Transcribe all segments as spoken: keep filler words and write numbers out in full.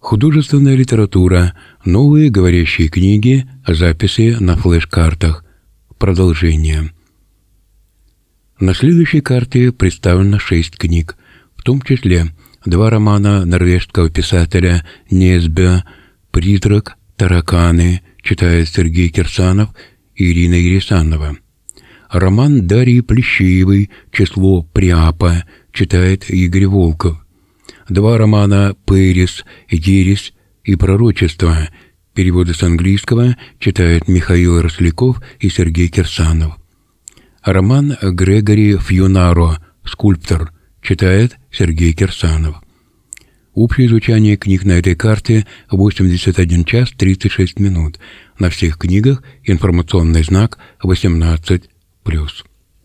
Художественная литература, новые говорящие книги, записи на флеш-картах. Продолжение. На следующей карте представлено шесть книг, в том числе два романа норвежского писателя Несбø «Призрак», «Тараканы», читает Сергей Кирсанов и Ирина Ересанова. Роман Дарьи Плещеевой «Число Приапа», читает Игорь Волков. Два романа «Пэрис», «Ересь» и «Пророчество», переводы с английского, читают Михаил Росляков и Сергей Кирсанов. Роман Грегори Фьюнаро «Скульптор», читает Сергей Кирсанов. Общее звучание книг на этой карте — восемьдесят один час тридцать шесть минут. На всех книгах информационный знак восемнадцать плюс.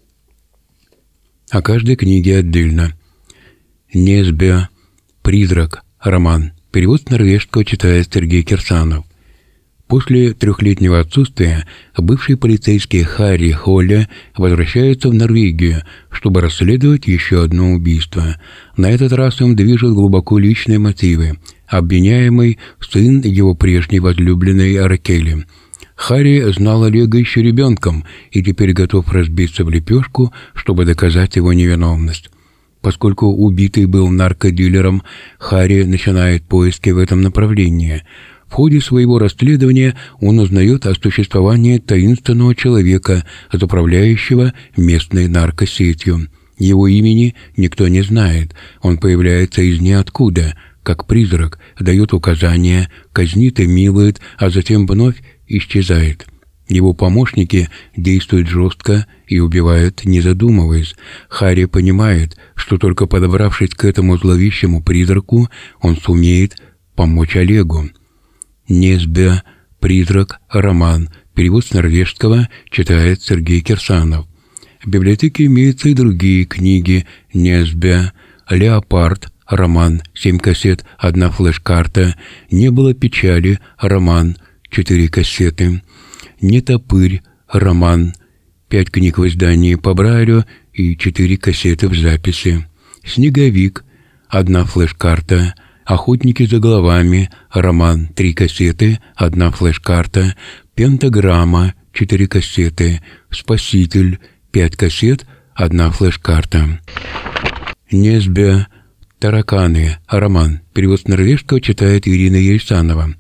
О каждой книге отдельно. Несбø «Призрак», роман. Перевод с норвежского читает Сергей Кирсанов. После трехлетнего отсутствия бывший полицейский Харри Холле возвращается в Норвегию, чтобы расследовать еще одно убийство. На этот раз им движут глубоко личные мотивы. Обвиняемый сын его прежней возлюбленной Ракели. Харри знал Олега еще ребенком и теперь готов разбиться в лепешку, чтобы доказать его невиновность. Поскольку убитый был наркодилером, Харри начинает поиски в этом направлении. В ходе своего расследования он узнает о существовании таинственного человека, заправляющего местной наркосетью. Его имени никто не знает. Он появляется из ниоткуда, как призрак, дает указания, казнит и милует, а затем вновь исчезает. Его помощники действуют жестко и убивают, не задумываясь. Харри понимает, что только подобравшись к этому зловещему призраку, он сумеет помочь Олегу. Несбø «Призрак», роман. Перевод с норвежского читает Сергей Кирсанов. В библиотеке имеются и другие книги Несбø. «Леопард», роман. Семь кассет, одна флеш-карта. «Не было печали», роман. Четыре кассеты. «Нетопырь», роман. Пять книг в издании по Брайлю и четыре кассеты в записи. «Снеговик», одна флеш-карта. «Охотники за головами», роман. Три кассеты, одна флеш-карта. «Пентаграмма», четыре кассеты. «Спаситель», пять кассет, одна флеш-карта. Несбø «Тараканы», роман. Перевод с норвежского читает Ирина Ересанова.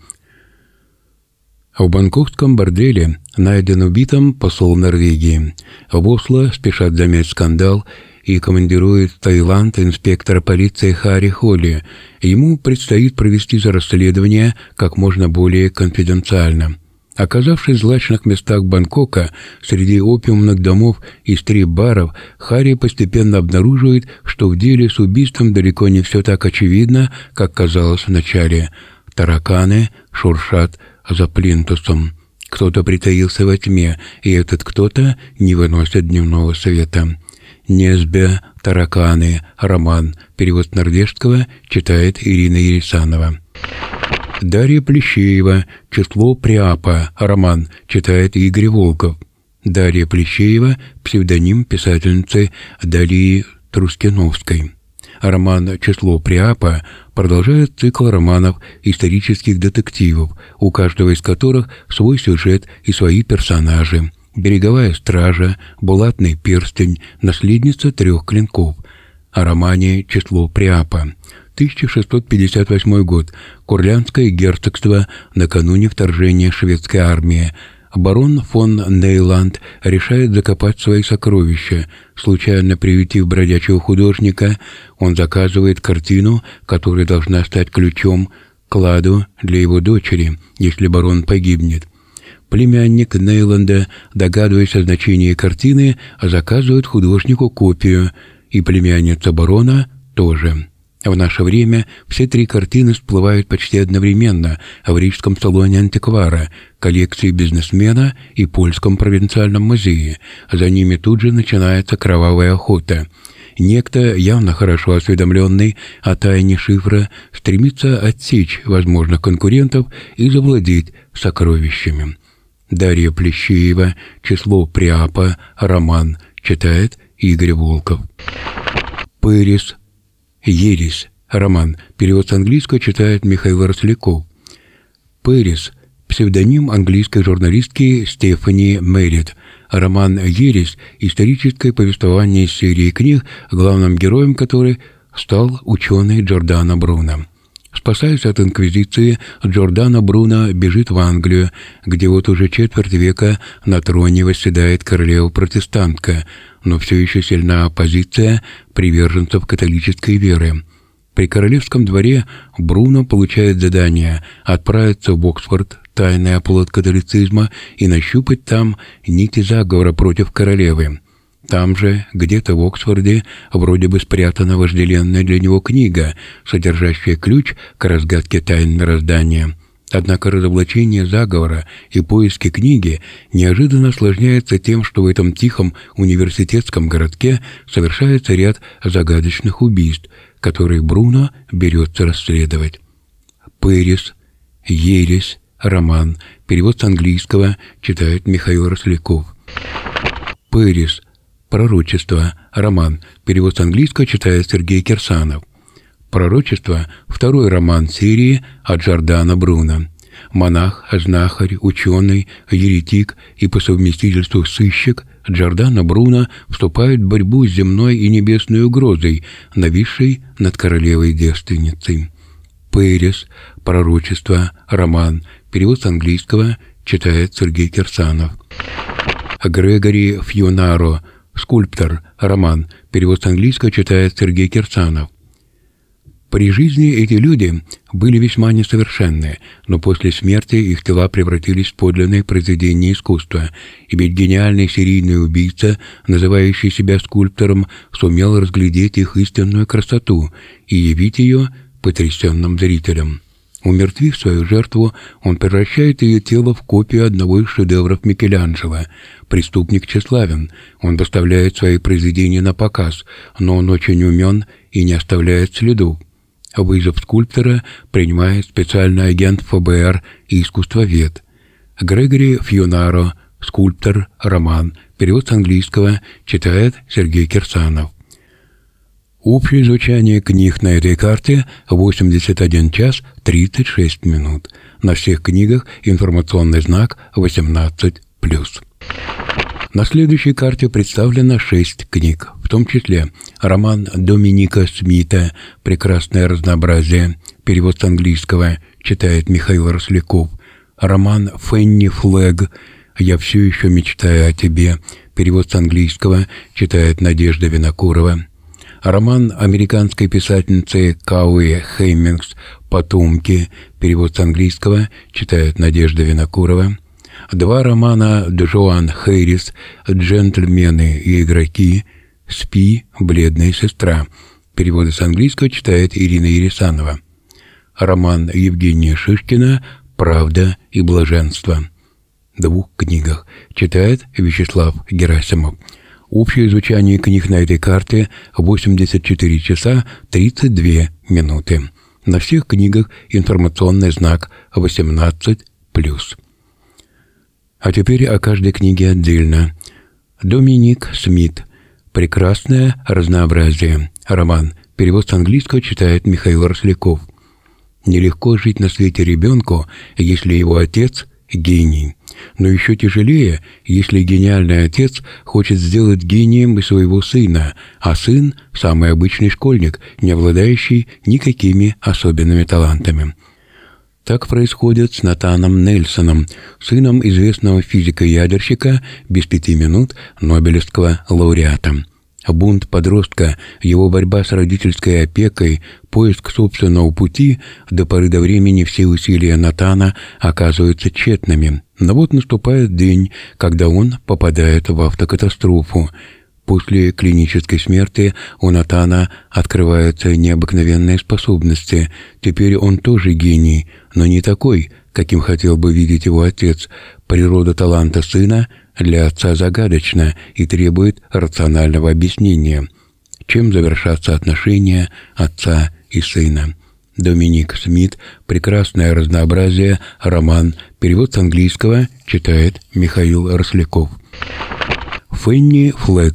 В бангкокском борделе найден убитым посол Норвегии. В Осло спешат замять скандал и командирует в Таиланд инспектора полиции Харри Холли. Ему предстоит провести за расследование как можно более конфиденциально. Оказавшись в злачных местах Бангкока, среди опиумных домов и стрип-баров, Харри постепенно обнаруживает, что в деле с убийством далеко не все так очевидно, как казалось вначале. Тараканы шуршат за плинтусом. Кто-то притаился во тьме, и этот кто-то не выносит дневного света. Несбø «Тараканы», роман. Перевод с норвежского читает Ирина Ересанова. Дарья Плещеева «Число Приапа», роман. Читает Игорь Волков. Дарья Плещеева — псевдоним писательницы Дарьи Трускиновской. Роман «Число Приапа» продолжает цикл романов исторических детективов, у каждого из которых свой сюжет и свои персонажи. «Береговая стража», «Булатный перстень», «Наследница трех клинков». О романе «Число Приапа». тысяча шестьсот пятьдесят восьмой год. Курляндское герцогство накануне вторжения шведской армии. Барон фон Нейланд решает закопать свои сокровища. Случайно приютив бродячего художника, он заказывает картину, которая должна стать ключом к кладу для его дочери, если барон погибнет. Племянник Нейланда, догадываясь о значении картины, заказывает художнику копию, и племянница барона тоже. В наше время все три картины всплывают почти одновременно в Рижском салоне антиквара, коллекции бизнесмена и Польском провинциальном музее. За ними тут же начинается кровавая охота. Некто, явно хорошо осведомленный о тайне шифра, стремится отсечь возможных конкурентов и завладеть сокровищами. Дарья Плещеева «Число Приапа», роман. Читает Игорь Волков. Пэрис, «Ересь», роман. Перевод с английского читает Михаил Росляков. Пэрис. Псевдоним английской журналистки Стефани Мерритт. Роман «Ересь» – историческое повествование из серии книг, главным героем которой стал ученый Джордано Бруно. Спасаясь от инквизиции, Джордано Бруно бежит в Англию, где вот уже четверть века на троне восседает королева-протестантка, но все еще сильна оппозиция приверженцев католической веры. При королевском дворе Бруно получает задание отправиться в Оксфорд, тайный оплот католицизма, и нащупать там нити заговора против королевы. Там же, где-то в Оксфорде, вроде бы спрятана вожделенная для него книга, содержащая ключ к разгадке тайн мироздания. Однако разоблачение заговора и поиски книги неожиданно осложняется тем, что в этом тихом университетском городке совершается ряд загадочных убийств, которые Бруно берется расследовать. Пэрис, «Ересь», роман. Перевод с английского читает Михаил Росляков. Пэрис. Пророчество. Роман. Перевод с английского читает Сергей Кирсанов. Пророчество – второй роман серии от Джордано Бруно. Монах, знахарь, ученый, еретик и по совместительству сыщик Джордано Бруно вступает в борьбу с земной и небесной угрозой, нависшей над королевой-девственницей. Пэрис. Пророчество. Роман. Перевод с английского читает Сергей Кирсанов. Грегори Фьюнаро. Скульптор. Роман. Перевод с английского читает Сергей Кирсанов. При жизни эти люди были весьма несовершенны, но после смерти их тела превратились в подлинные произведения искусства, и ведь гениальный серийный убийца, называющий себя скульптором, сумел разглядеть их истинную красоту и явить ее потрясенным зрителям. Умертвив свою жертву, он превращает ее тело в копию одного из шедевров Микеланджело. Преступник тщеславен, он доставляет свои произведения на показ, но он очень умен и не оставляет следов. Вызов скульптора принимает специальный агент эф бэ эр и искусствовед. Грегори Фьюнаро, скульптор, роман. Перевод с английского читает Сергей Кирсанов. Общее звучание книг на этой карте восемьдесят один час тридцать шесть минут. На всех книгах информационный знак восемнадцать плюс. На следующей карте представлено шесть книг, в том числе роман Доминика Смита «Прекрасное разнообразие», перевод с английского читает Михаил Росляков, роман Фенни Флэг «Я все еще мечтаю о тебе», перевод с английского читает Надежда Винокурова, роман американской писательницы Кауи Хеммингс «Потомки», перевод с английского читает Надежда Винокурова, два романа Джоан Хэрис «Джентльмены и игроки», «Спи, бледная сестра», переводы с английского читает Ирина Ересанова, роман Евгения Шишкина «Правда и блаженство». В двух книгах читает Вячеслав Герасимов. Общее звучание книг на этой карте восемьдесят четыре часа тридцать две минуты. На всех книгах информационный знак восемнадцать плюс. А теперь о каждой книге отдельно. Доминик Смит. «Прекрасное разнообразие». Роман. Перевод с английского читает Михаил Росляков. Нелегко жить на свете ребенку, если его отец – гений. Но еще тяжелее, если гениальный отец хочет сделать гением и своего сына, а сын – самый обычный школьник, не обладающий никакими особенными талантами. Так происходит с Натаном Нельсоном, сыном известного физика-ядерщика, без пяти минут Нобелевского лауреата. Бунт подростка, его борьба с родительской опекой, поиск собственного пути, до поры до времени все усилия Натана оказываются тщетными. Но вот наступает день, когда он попадает в автокатастрофу. После клинической смерти у Натана открываются необыкновенные способности. Теперь он тоже гений, но не такой, каким хотел бы видеть его отец. Природа таланта сына для отца загадочна и требует рационального объяснения. Чем завершатся отношения отца и сына? Доминик Смит. «Прекрасное разнообразие», роман. Перевод с английского читает Михаил Росляков. Фенни Флэг.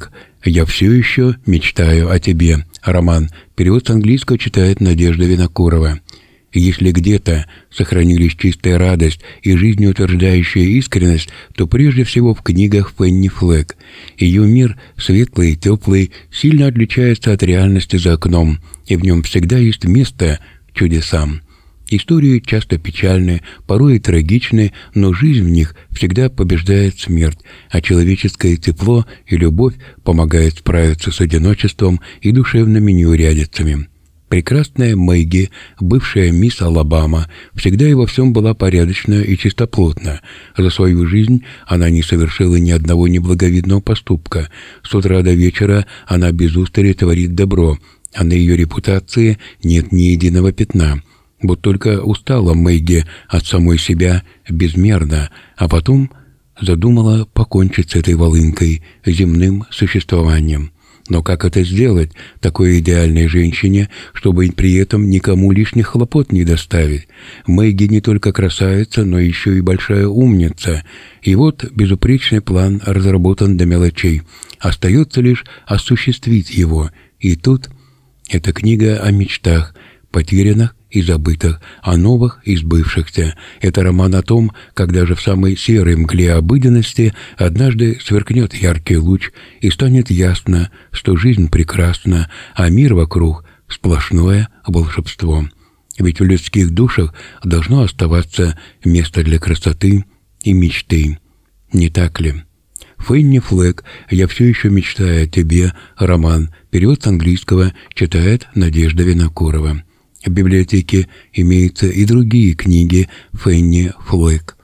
«Я все еще мечтаю о тебе». Роман. Перевод с английского читает Надежда Винокурова. Если где-то сохранились чистая радость и жизнеутверждающая искренность, то прежде всего в книгах Фенни Флэк. Ее мир, светлый, теплый, сильно отличается от реальности за окном, и в нем всегда есть место чудесам. Истории часто печальны, порой и трагичны, но жизнь в них всегда побеждает смерть, а человеческое тепло и любовь помогают справиться с одиночеством и душевными неурядицами. Прекрасная Мэгги, бывшая мисс Алабама, всегда и во всем была порядочна и чистоплотна. За свою жизнь она не совершила ни одного неблаговидного поступка. С утра до вечера она без устали творит добро, а на ее репутации нет ни единого пятна. Вот только устала Мэгги от самой себя безмерно, а потом задумала покончить с этой волынкой, земным существованием. Но как это сделать такой идеальной женщине, чтобы при этом никому лишних хлопот не доставить? Мэгги не только красавица, но еще и большая умница. И вот безупречный план разработан до мелочей. Остается лишь осуществить его. И тут эта книга о мечтах, потерянных и забытых, о новых и сбывшихся. Это роман о том, как даже в самой серой мгле обыденности однажды сверкнет яркий луч и станет ясно, что жизнь прекрасна, а мир вокруг — сплошное волшебство. Ведь в людских душах должно оставаться место для красоты и мечты. Не так ли? Фенни Флэк «Я все еще мечтаю о тебе», роман. Перевод с английского читает Надежда Винокурова. В библиотеке имеются и другие книги Фенни Флэк.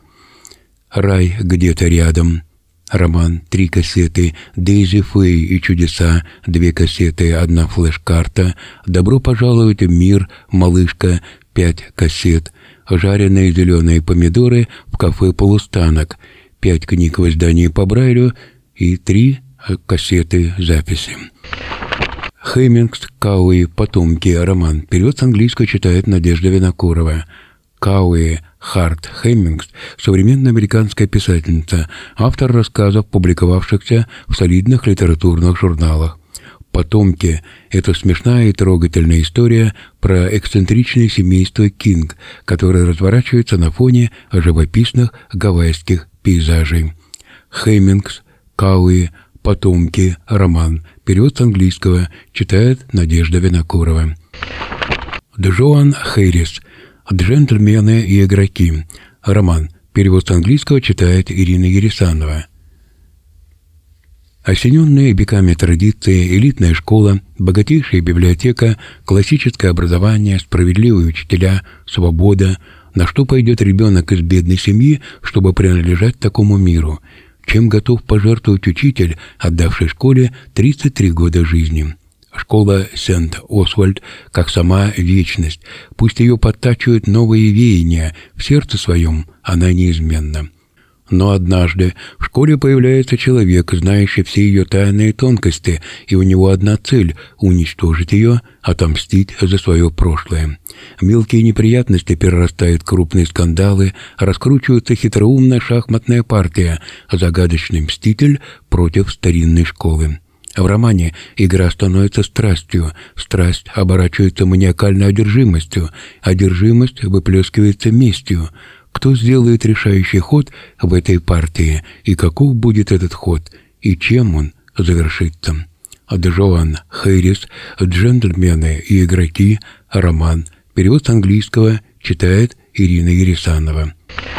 «Рай где-то рядом», роман, три кассеты, «Дейзи Фэй и чудеса», две кассеты, одна флеш-карта, «Добро пожаловать в мир, малышка», пять кассет, «Жареные зеленые помидоры в кафе «Полустанок», пять книг в издании по Брайлю и три кассеты записи. Хемингс, Кауи, «Потомки», роман. Перевод с английского читает Надежда Винокурова. Кауи Харт Хемингс – современная американская писательница, автор рассказов, публиковавшихся в солидных литературных журналах. «Потомки» – это смешная и трогательная история про эксцентричное семейство Кинг, которое разворачивается на фоне живописных гавайских пейзажей. Хемингс, Кауи, «Потомки», роман. Перевод с английского читает Надежда Винокурова. Джоан Хэрис «Джентльмены и игроки», роман. Перевод с английского читает Ирина Ересанова. Осененная веками традиции, элитная школа, богатейшая библиотека, классическое образование, справедливые учителя, свобода. На что пойдет ребенок из бедной семьи, чтобы принадлежать такому миру? Чем готов пожертвовать учитель, отдавший школе тридцать три года жизни? Школа Сент-Освальд, как сама вечность. Пусть ее подтачивают новые веяния, в сердце своем она неизменна. Но однажды в школе появляется человек, знающий все ее тайные тонкости, и у него одна цель — уничтожить ее, отомстить за свое прошлое. Мелкие неприятности перерастают в крупные скандалы, раскручивается хитроумная шахматная партия, загадочный мститель против старинной школы. В романе игра становится страстью, страсть оборачивается маниакальной одержимостью, одержимость выплескивается местью. Кто сделает решающий ход в этой партии, и каков будет этот ход, и чем он завершится? Джоан Хэрис «Джентльмены и игроки», роман. Перевод с английского читает Ирина Ересанова.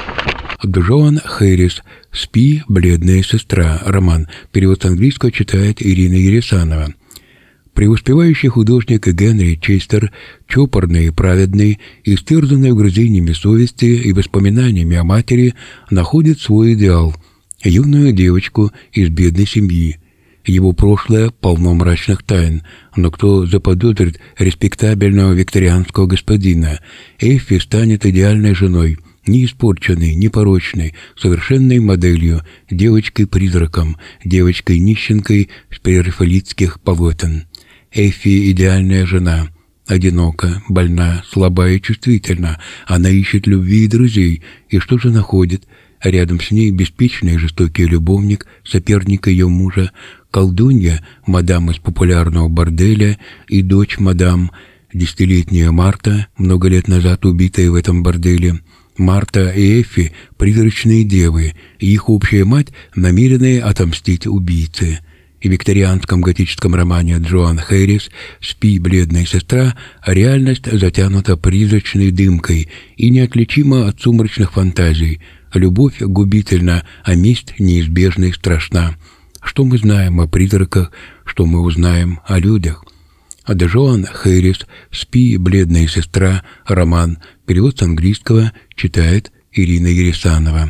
Джоан Хэрис «Спи, бледная сестра», роман. Перевод с английского читает Ирина Ересанова. Преуспевающий художник Генри Честер, чопорный и праведный, истерзанный угрызениями совести и воспоминаниями о матери, находит свой идеал – юную девочку из бедной семьи. Его прошлое полно мрачных тайн, но кто заподозрит респектабельного викторианского господина? Эффи станет идеальной женой, не испорченной, не порочной, совершенной моделью, девочкой-призраком, девочкой-нищенкой с прерафаэлитских полотен. Эффи – идеальная жена, одинока, больна, слаба и чувствительна. Она ищет любви и друзей, и что же находит? Рядом с ней беспечный и жестокий любовник, соперник ее мужа. колдунья, мадам из популярного борделя, и дочь мадам, десятилетняя Марта, много лет назад убитая в этом борделе. Марта и Эффи – призрачные девы, и их общая мать, намеренные отомстить убийце. И в викторианском готическом романе Джоан Хэрис «Спи, бледная сестра» реальность затянута призрачной дымкой и неотличима от сумрачных фантазий. Любовь губительна, а месть неизбежна и страшна. Что мы знаем о призраках, что мы узнаем о людях? Джоан Хэрис «Спи, бледная сестра», роман, перевод с английского, читает Ирина Ересанова.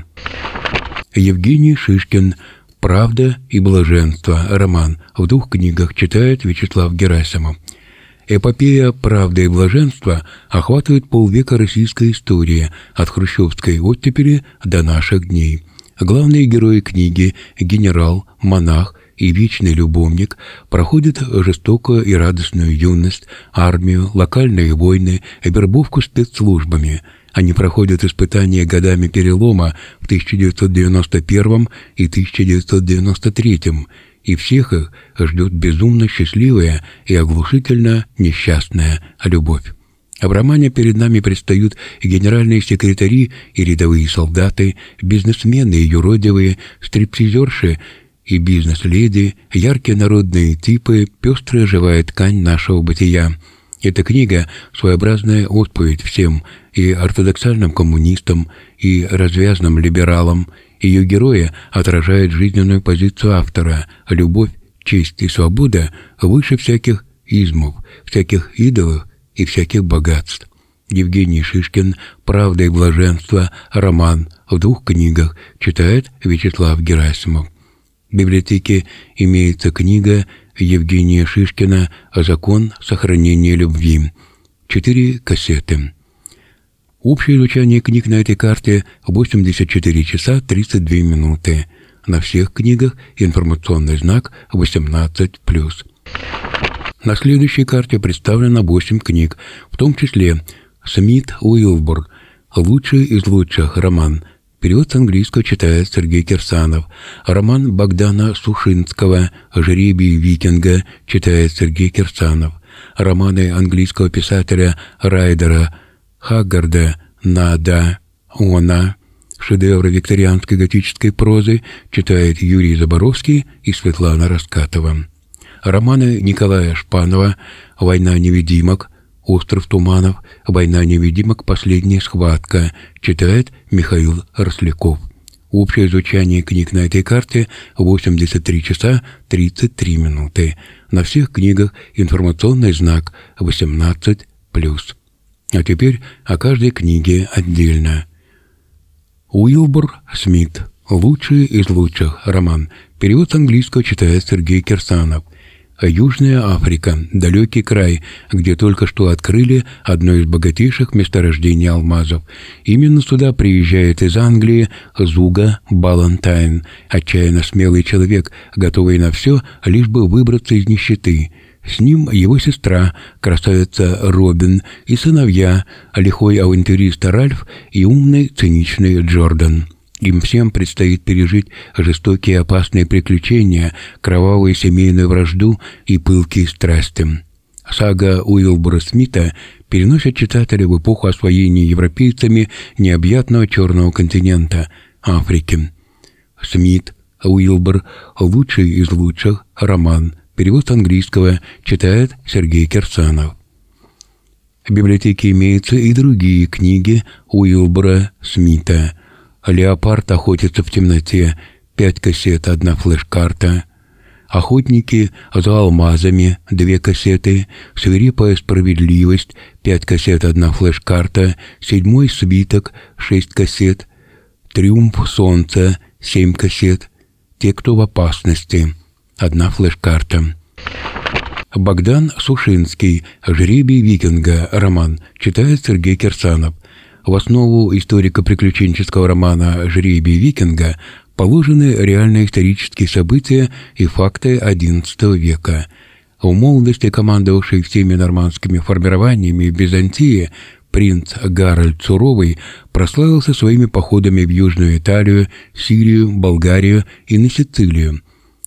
Евгений Шишкин «Правда и блаженство», роман, в двух книгах, читает Вячеслав Герасимов. Эпопея «Правда и блаженство» охватывает полвека российской истории, от хрущевской оттепели до наших дней. Главные герои книги – генерал, монах и вечный любовник – проходят жестокую и радостную юность, армию, локальные войны, вербовку спецслужбами. Они проходят испытания годами перелома в тысяча девятьсот девяносто первом и тысяча девятьсот девяносто третьем, и всех их ждет безумно счастливая и оглушительно несчастная любовь. В романе перед нами предстают генеральные секретари и рядовые солдаты, бизнесмены и юродивые, стриптизерши и бизнес-леди, яркие народные типы, пестрая живая ткань нашего бытия. Эта книга – своеобразная отповедь всем, и ортодоксальным коммунистам, и развязным либералам. Ее герои отражают жизненную позицию автора – любовь, честь и свобода выше всяких измов, всяких идолов и всяких богатств. Евгений Шишкин «Правда и блаженство», роман, в двух книгах, читает Вячеслав Герасимов. В библиотеке имеется книга Евгения Шишкина «Закон сохранения любви». Четыре кассеты. Общее звучание книг на этой карте восемьдесят четыре часа тридцать две минуты. На всех книгах информационный знак восемнадцать плюс. На следующей карте представлено восемь книг, в том числе Смит Уилбур «Лучший из лучших», роман. Перевод с английского читает Сергей Кирсанов. Роман Богдана Сушинского «Жребий викинга» читает Сергей Кирсанов. Романы английского писателя Райдера Хаггарда «Нада», «Она», шедевры викторианской готической прозы читает Юрий Заборовский и Светлана Раскатова. Романы Николая Шпанова «Война невидимок», «Остров туманов», «Война невидимок. Последняя схватка» читает Михаил Росляков. Общее звучание книг на этой карте восемьдесят три часа тридцать три минуты. На всех книгах информационный знак восемнадцать плюс. А теперь о каждой книге отдельно. Уилбур Смит «Лучший из лучших», роман. Перевод с английского читает Сергей Кирсанов. Южная Африка, далекий край, где только что открыли одно из богатейших месторождений алмазов. Именно сюда приезжает из Англии Зуга Балантайн, отчаянно смелый человек, готовый на все, лишь бы выбраться из нищеты. С ним его сестра, красавица Робин, и сыновья, лихой авантюрист Ральф и умный, циничный Джордан. Им всем предстоит пережить жестокие и опасные приключения, кровавую семейную вражду и пылкие страсти. Сага Уилбура Смита переносит читателя в эпоху освоения европейцами необъятного черного континента – Африки. Смит Уилбур «Лучший из лучших», роман. Перевод с английского читает Сергей Кирсанов. В библиотеке имеются и другие книги Уилбура Смита. «Леопард охотится в темноте», пять кассет, одна флеш-карта. «Охотники за алмазами», две кассеты. «Свирепая справедливость», пять кассет, одна флеш-карта. «Седьмой свиток», шесть кассет. «Триумф солнца», семь кассет. «Те, кто в опасности», одна флеш-карта. Богдан Сушинский «Жребий викинга», роман. Читает Сергей Кирсанов. В основу историко-приключенческого романа «Жребий викинга» положены реальные исторические события и факты одиннадцатого века. В молодости командовавший всеми нормандскими формированиями в Византии принц Гарольд Суровый прославился своими походами в Южную Италию, Сирию, Болгарию и на Сицилию.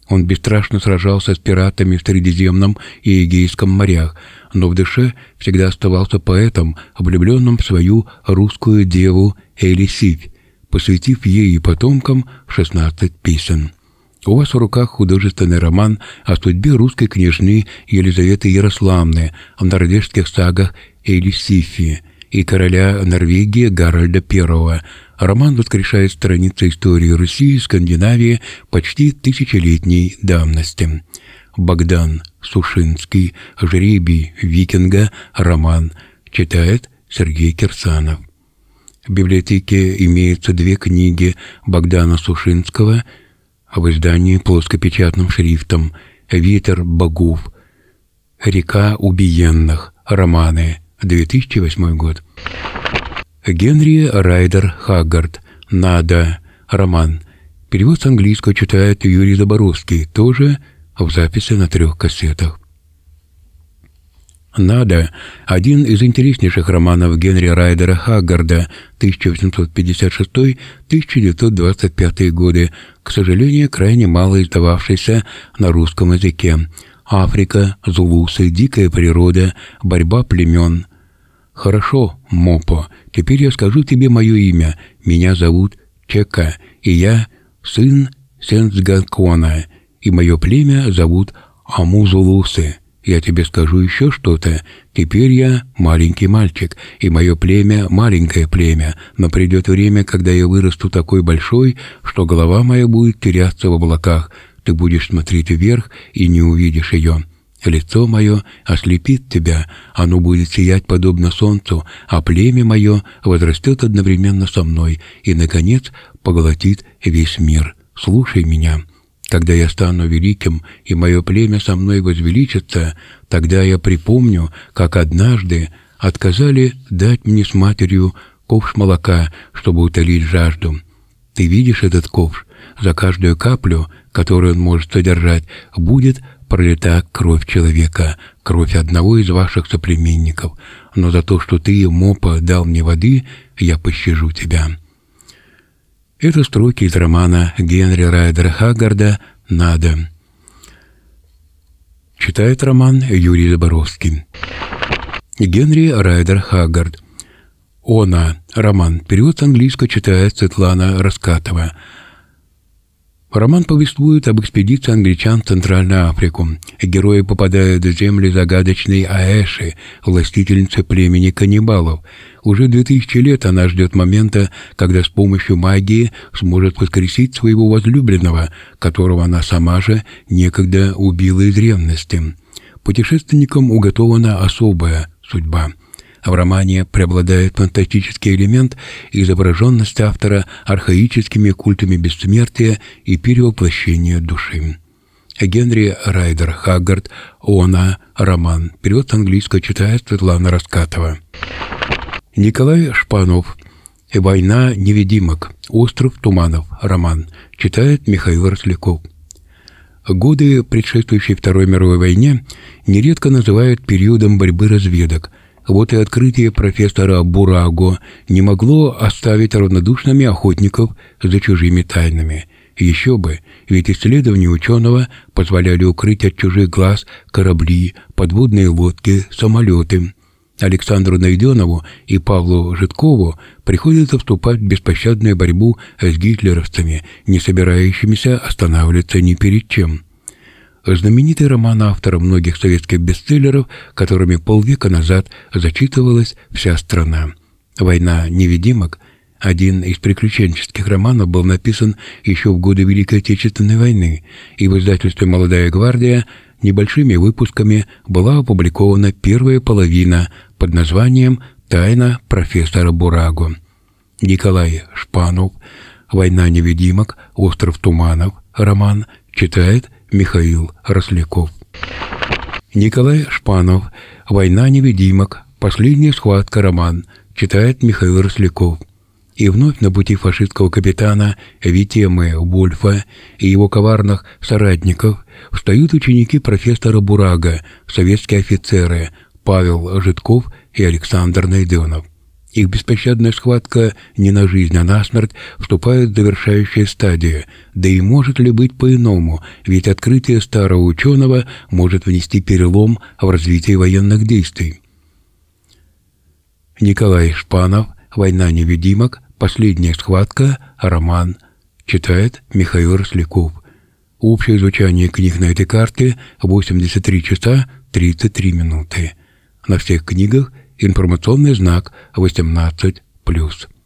Он бесстрашно сражался с пиратами в Средиземном и Эгейском морях, но в душе всегда оставался поэтом, влюбленным в свою русскую деву Элисивь, посвятив ей и потомкам шестнадцать песен. У вас в руках художественный роман о судьбе русской княжны Елизаветы Ярославны в норвежских сагах Элисифи и короля Норвегии Гарольда Первого. Роман воскрешает страницы истории Руси и Скандинавии почти тысячелетней давности. Богдан Сушинский, «Жребий викинга», роман, читает Сергей Кирсанов. В библиотеке имеются две книги Богдана Сушинского в издании плоскопечатным шрифтом «Ветер богов», «Река убиенных», романы, две тысячи восьмой год. Генри Райдер Хаггард, «Нада», роман. Перевод с английского читает Юрий Заборовский, тоже в записи на трех кассетах. «Нада» — один из интереснейших романов Генри Райдера Хаггарда, тысяча восемьсот пятьдесят шестой — тысяча девятьсот двадцать пятый годы, к сожалению, крайне мало издававшийся на русском языке. Африка, зулусы, дикая природа, борьба племен. «Хорошо, Мопо, теперь я скажу тебе мое имя. Меня зовут Чека, и я сын Сенсгакона, и мое племя зовут Амузулусы. Я тебе скажу еще что-то. Теперь я маленький мальчик, и мое племя — маленькое племя, но придет время, когда я вырасту такой большой, что голова моя будет теряться в облаках. Ты будешь смотреть вверх и не увидишь ее. Лицо мое ослепит тебя, оно будет сиять подобно солнцу, а племя мое возрастет одновременно со мной и, наконец, поглотит весь мир. Слушай меня. Когда я стану великим, и мое племя со мной возвеличится, тогда я припомню, как однажды отказали дать мне с матерью ковш молока, чтобы утолить жажду. Ты видишь этот ковш? За каждую каплю, которую он может содержать, будет пролита кровь человека, кровь одного из ваших соплеменников. Но за то, что ты, Мопо, дал мне воды, я пощажу тебя». Это строки из романа Генри Райдера Хаггарда «Нада». Читает роман Юрий Заборовский. Генри Райдер Хаггард. «Она», роман. Перевод с английского читает Светлана Раскатова. Роман повествует об экспедиции англичан в Центральную Африку. Герои попадают в земли загадочной Аэши, властительницы племени каннибалов. Уже две тысячи лет она ждет момента, когда с помощью магии сможет воскресить своего возлюбленного, которого она сама же некогда убила из ревности. Путешественникам уготована особая судьба. В романе преобладает фантастический элемент, изображенность автора архаическими культами бессмертия и перевоплощения души. Генри Райдер Хаггард «Она», роман. Перевод с английского читает Светлана Раскатова. Николай Шпанов «Война невидимок. Остров туманов», роман. Читает Михаил Росляков. Годы, предшествующие Второй мировой войне, нередко называют периодом борьбы разведок. Вот и открытие профессора Бураго не могло оставить равнодушными охотников за чужими тайнами. Еще бы, ведь исследования ученого позволяли укрыть от чужих глаз корабли, подводные лодки, самолеты. Александру Найденову и Павлу Житкову приходится вступать в беспощадную борьбу с гитлеровцами, не собирающимися останавливаться ни перед чем. Знаменитый роман автора многих советских бестселлеров, которыми полвека назад зачитывалась вся страна. «Война невидимок», один из приключенческих романов, был написан еще в годы Великой Отечественной войны, и в издательстве «Молодая гвардия» небольшими выпусками была опубликована первая половина под названием «Тайна профессора Бураго». Николай Шпанов «Война невидимок. Остров туманов», роман, читает Михаил Росляков. Николай Шпанов «Война невидимок. Последняя схватка», роман, читает Михаил Росляков. И вновь на пути фашистского капитана Витемы Вольфа и его коварных соратников встают ученики профессора Бурага, советские офицеры Павел Житков и Александр Найденов. Их беспощадная схватка не на жизнь, а на смерть вступает в завершающая стадия. Да и может ли быть по-иному, ведь открытие старого ученого может внести перелом в развитии военных действий. Николай Шпанов, «Война невидимок. Последняя схватка. Роман». Читает Михаил Росляков. Общее звучание книг на этой карте — восемьдесят три часа тридцать три минуты. На всех книгах информационный знак восемнадцать плюс.